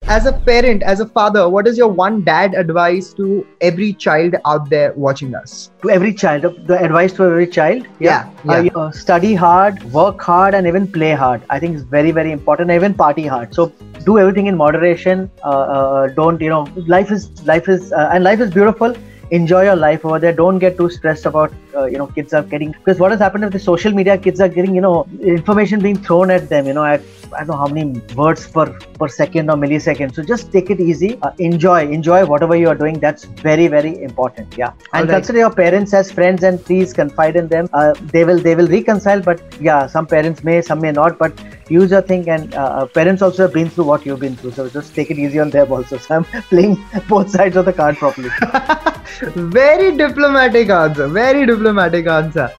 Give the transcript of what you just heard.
as a parent, as a father, what is your one dad advice to every child out there watching us? To every child, the advice to every child, study hard, work hard, and even play hard. I think it's very, very important. Even party hard. So do everything in moderation. Don't, life is and life is beautiful. Enjoy your life over there. Don't get too stressed about kids are getting, because what has happened with the social media, kids are getting information being thrown at them at I don't know how many words per second or millisecond. So just take it easy. Enjoy whatever you are doing. That's very, very important. Yeah. And consider your parents as friends, and please confide in them. They will reconcile, but yeah, some parents may, some may not, but use your thing. And parents also have been through what you've been through, so just take it easy on them also. So I'm playing both sides of the card properly. Very diplomatic answer. Very diplomatic answer.